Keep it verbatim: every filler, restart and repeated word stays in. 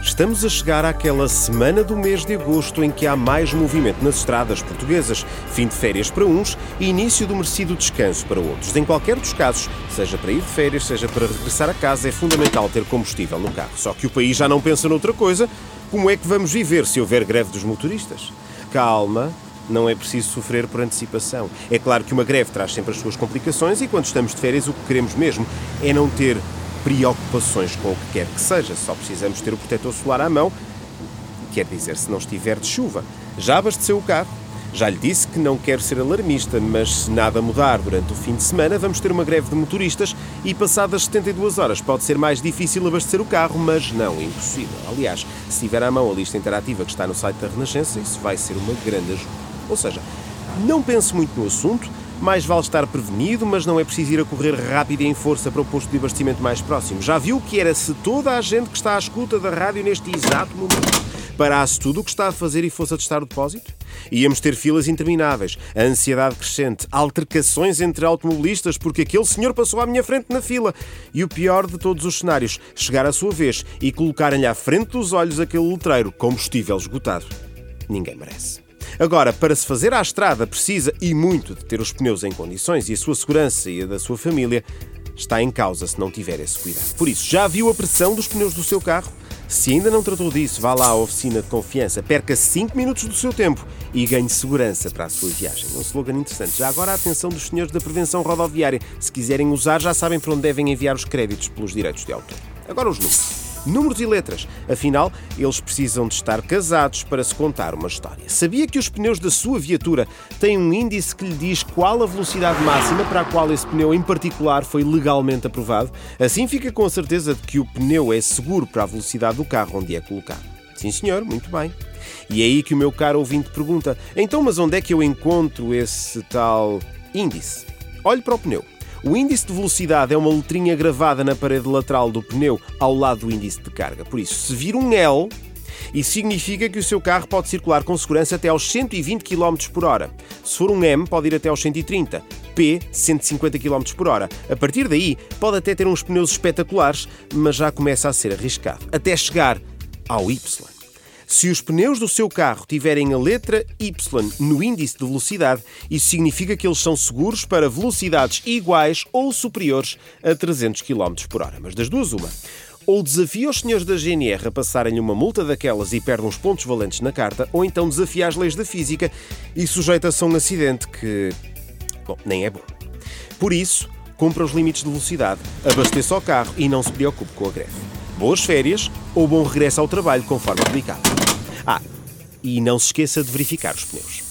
Estamos a chegar àquela semana do mês de agosto em que há mais movimento nas estradas portuguesas, fim de férias para uns e início do merecido descanso para outros. Em qualquer dos casos, seja para ir de férias, seja para regressar a casa, é fundamental ter combustível no carro. Só que o país já não pensa noutra coisa. Como é que vamos viver se houver greve dos motoristas? Calma, não é preciso sofrer por antecipação. É claro que uma greve traz sempre as suas complicações e quando estamos de férias o que queremos mesmo é não ter preocupações com o que quer que seja. Só precisamos ter o protetor solar à mão, quer dizer, se não estiver de chuva. Já abasteceu o carro? Já lhe disse que não quero ser alarmista, mas se nada mudar durante o fim de semana, vamos ter uma greve de motoristas e passadas setenta e duas horas pode ser mais difícil abastecer o carro, mas não impossível. Aliás, se tiver à mão a lista interativa que está no site da Renascença, isso vai ser uma grande ajuda. Ou seja, não pense muito no assunto, mais vale estar prevenido, mas não é preciso ir a correr rápido e em força para o posto de abastecimento mais próximo. Já viu o que era se toda a gente que está à escuta da rádio neste exato momento parasse tudo o que está a fazer e fosse a testar o depósito? Íamos ter filas intermináveis, a ansiedade crescente, altercações entre automobilistas porque aquele senhor passou à minha frente na fila. E o pior de todos os cenários, chegar à sua vez e colocarem-lhe à frente dos olhos aquele letreiro, combustível esgotado. Ninguém merece. Agora, para se fazer à estrada, precisa, e muito, de ter os pneus em condições e a sua segurança e a da sua família está em causa se não tiver esse cuidado. Por isso, já viu a pressão dos pneus do seu carro? Se ainda não tratou disso, vá lá à oficina de confiança, perca cinco minutos do seu tempo e ganhe segurança para a sua viagem. Um slogan interessante. Já agora a atenção dos senhores da prevenção rodoviária. Se quiserem usar, já sabem para onde devem enviar os créditos pelos direitos de autor. Agora os números. Números e letras. Afinal, eles precisam de estar casados para se contar uma história. Sabia que os pneus da sua viatura têm um índice que lhe diz qual a velocidade máxima para a qual esse pneu em particular foi legalmente aprovado? Assim fica com a certeza de que o pneu é seguro para a velocidade do carro onde é colocado. Sim, senhor, muito bem. E é aí que o meu caro ouvinte pergunta: então, mas onde é que eu encontro esse tal índice? Olhe para o pneu. O índice de velocidade é uma letrinha gravada na parede lateral do pneu ao lado do índice de carga. Por isso, se vir um L, isso significa que o seu carro pode circular com segurança até aos cento e vinte quilómetros por hora. Se for um M, pode ir até aos cento e trinta. P, cento e cinquenta quilómetros por hora. A partir daí, pode até ter uns pneus espetaculares, mas já começa a ser arriscado. Até chegar ao Y. Se os pneus do seu carro tiverem a letra Y no índice de velocidade, isso significa que eles são seguros para velocidades iguais ou superiores a trezentos quilómetros por hora. Mas das duas, uma. Ou desafia os senhores da G N R a passarem-lhe uma multa daquelas e perde uns pontos valentes na carta, ou então desafia as leis da física e sujeita-se a um acidente que, bom, nem é bom. Por isso, cumpra os limites de velocidade, abasteça o carro e não se preocupe com a greve. Boas férias ou bom regresso ao trabalho, conforme aplicado. Ah, e não se esqueça de verificar os pneus.